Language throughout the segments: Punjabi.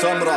ਸਮਰਾ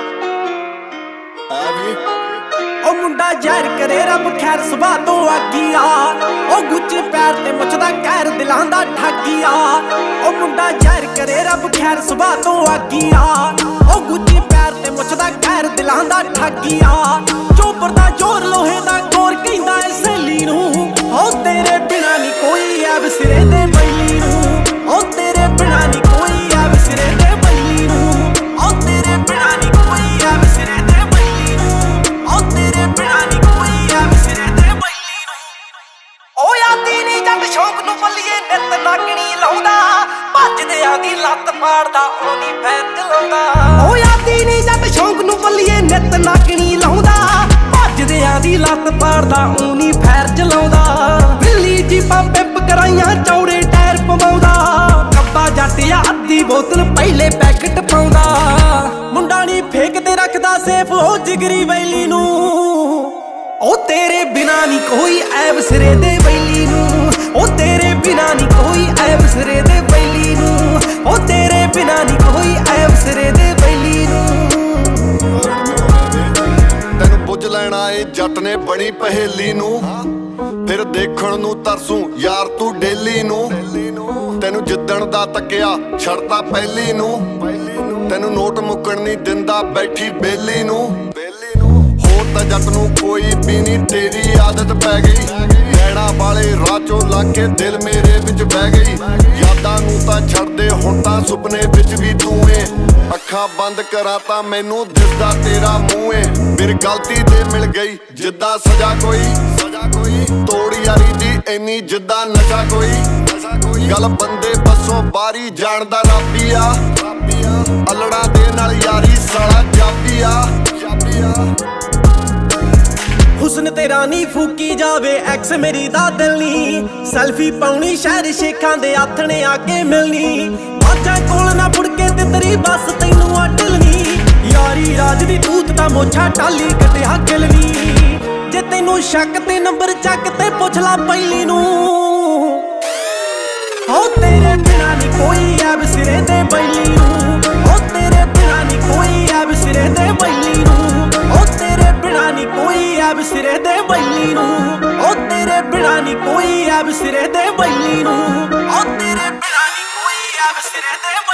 ਆ ਵੀ ਉਹ ਮੁੰਡਾ ਜ਼ਹਿਰ ਕਰੇ ਰੱਬ ਖੈਰ ਸੁਭਾ ਤੋਂ ਆਗਿਆ। ਉਹ ਗੁੱਚੇ ਪੈਰ ਤੇ ਮੁੱਛਦਾ ਕਹਿਰ ਦਿਲਾਂ ਦਾ ਠੱਗਿਆ। ਉਹ ਮੁੰਡਾ ਜ਼ਹਿਰ ਕਰੇ ਰੱਬ ਖੈਰ ਸੁਭਾ ਤੋਂ ਆਗਿਆ। ਉਹ ਗੁੱਚੇ ਪੈਰ ਤੇ ਮੁੱਛਦਾ ਕਹਿਰ ਦਿਲਾਂ ਦਾ ਠੱਗਿਆ। ਚੋਬਰ ਦਾ ਜ਼ੋਰ ਲੋਹੇ ਦਾ ਕੋਰ ਕਹਿੰਦਾ ਏ ਸਹੇਲੀ ਨੂੰ। ਉਹ ਤੇਰੇ ਬਿਨਾ ਨੀ ਕੋਈ ਐਬ ਸਿਰੇ ਦੇ ਬੈਲੀ ਨੂੰ। ਉਹ ਤੇਰੇ ਬਿਨਾ ਨੀ ਕੋਈ ਐਬ ਸਿਰੇ ਦੇ ਬੈਲੀ ਨੂੰ। ਉਹ ਤੇਰੇ ਬਿਨਾ ਨੀ ਕੋਈ ਐਬ ਸਿਰੇ ਦੇ ਬੈਲੀ ਨੂੰ। ਉਹ ਤੇਰੇ ਬਿਨਾ ਨੀ ਕੋਈ ਐਬ ਸਿਰੇ ਦੇ ਬੈਲੀ ਨੂੰ। ਉਹ ਆਦੀ ਨੀ ਜੱਟ ਸ਼ੌਂਕ ਨੂੰ ਬੱਲੀਏ ਨਿੱਤ ਨਾਗਣੀ ਲਾਉਂਦਾ। ਭੱਜਦਿਆਂ ਦੀ ਲੱਤ ਪਾੜਦਾ ਉਹ ਨੀ ਫੈਰ ਚਲਾਉਂਦਾ। ਉਹ ਆਦੀ ਨੀ ਜੱਟ ਸ਼ੌਂਕ ਨੂੰ ਬੱਲੀਏ ਨਿੱਤ ਨਾਗਣੀ ਲਾਉਂਦਾ। ਭੱਜਦਿਆਂ ਦੀ ਲੱਤ ਪਾੜਦਾ ਉਹ ਨੀ ਫੈਰ ਚਲਾਉਂਦਾ। ਬਿੱਲੀ ਜੀਪਾਂ ਪਿੰਪ ਕਰਾਈਆਂ ਚੌੜੇ ਟਾਇਰ ਪਵਾਉਂਦਾ। ਕੱਬਾ ਜੱਟ ਆ ਅੱਧੀ ਬੋਤਲ ਪਹਿਲੇ ਪੈਕਟ ਪਾਉਂਦਾ। ਮੁੰਡਾ ਨੀ ਫੇਕ ਤੇ ਰੱਖਦਾ ਸੇਫ ਉਹ ਜਿਗਰੀ ਵੈਲੀ ਨੂੰ। ਉਹ ਤੇਰੇ ਬਿਨਾ ਨੀ ਕੋਈ ਐਬ ਸਿਰੇ ਦੇ ਬੈਲੀ ਨੂੰ। ਉਹ ਤੇਰੇ ਬਿਨਾ ਨੀ ਕੋਈ ਐਬ ਸਿਰੇ ਦੇ ਬੈਲੀ ਨੂੰ। ਉਹ ਤੇਰੇ ਬਿਨਾ ਨੀ ਕੋਈ ਐਬ ਸਿਰੇ ਦੇ ਬੈਲੀ ਨੂੰ। ਤੈਨੂੰ ਪੁੱਛ ਲੈਣਾ ਏ ਜੱਟ ਨੇ ਬਣੀ ਪਹੇਲੀ ਨੂੰ। ਫਿਰ ਦੇਖਣ ਨੂੰ ਤਰਸੂ ਯਾਰ ਤੂੰ ਡੇਲੀ ਨੂੰ। ਤੈਨੂੰ ਜਿੱਦਣ ਦਾ ਤੱਕਿਆ ਛੱਡਦਾ ਪਹਿਲੀ ਨੂੰ। ਤੈਨੂੰ ਨੋਟ ਮੁੱਕਣ ਨਹੀਂ ਦਿੰਦਾ ਬੈਠੀ ਬੇਲੀ ਨੂੰ। ਹੋਰ ਤਾਂ ਜੱਟ ਨੂੰ ਕੋਈ ਵੀ ਨਹੀਂ ਤੇਰੀ ਆਦਤ ਪੈ ਗਈ। ਨੈਣਾ ਵਾਲੇ ਰਾਹ ਚੋਂ ਲੰਘ ਕੇ ਦਿਲ ਮੇਰੇ ਵਿੱਚ ਬਹਿ ਗਈ। ਯਾਦਾਂ ਨੂੰ ਤਾਂ ਛੱਡਦੇ ਹੁਣ ਤਾਂ ਸੁਪਨੇ ਵਿੱਚ ਵੀ ਤੂੰ ਏ। ਅੱਖਾਂ ਬੰਦ ਕਰਾਂ ਤਾਂ ਮੈਨੂੰ ਦਿਸਦਾ ਤੇਰਾ ਮੂੰਹ ਏ। ਮੇਰੀ ਗਲਤੀ ਤੇ ਮਿਲ ਗਈ ਜਿੱਦਾਂ ਸਜ਼ਾ ਕੋਈ। ਤੋੜ ਯਾਰੀ ਦੀ ਇੰਨੀ ਜਿੱਦਾਂ ਨਸ਼ਾ ਕੋਈ। ਗੱਲ ਬੰਦੇ ਬੱਸੋਂ ਬਾਰੀ ਜਾਣਦਾ ਰੱਬੀ ਆ। ਅਲੜਾ ਦੇ ਨਾਲ ਯਾਰੀ ਸਾਲਾ ਜਾਬੀ ਆ। ਹੁਸਨ ਤੇਰਾ ਨੀ ਫੂਕੀ ਜਾਵੇ ਐਕਸ ਮੇਰੀ ਦਾ ਦਿਲ ਨੀ। ਸੈਲਫੀ ਪਾਉਣੀ ਸ਼ਹਿਰ ਸ਼ੇਖਾਂ ਦੇ ਆਥਣੇ ਆ ਕੇ ਮਿਲਣੀ। ਬਾਜਾਂ ਕੋਲ ਨਾ ਫੁੜ ਕੇ ਤੇ ਤੇਰੀ ਬੱਸ ਤੈਨੂੰ ਆ ਢਿਲਣੀ। ਯਾਰੀ ਰਾਜ ਦੀ ਤੂਤ ਤਾਂ ਮੋਛਾ ਟਾਲੀ ਕੱਟਿਆ ਗਿਲਣੀ। ਜੇ ਤੈਨੂੰ ਸ਼ੱਕ ਤੇ ਨੰਬਰ ਚੱਕ ਤੇ ਪੁੱਛ ਲਾ ਪਹਿਲੀ ਨੂੰ। ਹੋ ਤੇਰੇ ਬਿਨਾ ਨੀ ਕੋਈ ਐਬ ਸਿਰੇ ਦੇ ਬੈਲੀ ਨੂੰ। ਹੋ ਤੇਰੇ ਬਿਨਾ ਨੀ ਕੋਈ ਐਬ ਸਿਰੇ ਦੇ ਬੈਲੀ ਨੂੰ। ਹੋ ਤੇਰੇ ਬਿਨਾ ਨੀ ਕੋਈ ਐਬ ਸਿਰੇ ਦੇ ਬੈਲੀ ਨੂੰ। ਹੋ ਤੇਰੇ ਬਿਨਾ ਨੀ ਕੋਈ ਐਬ ਸਿਰੇ ਦੇ ਬੈਲੀ ਨੂੰ। ਹੋ ਤੇਰੇ ਬਿਨਾ ਨੀ ਕੋਈ ਐਬ ਸਿਰੇ ਦੇ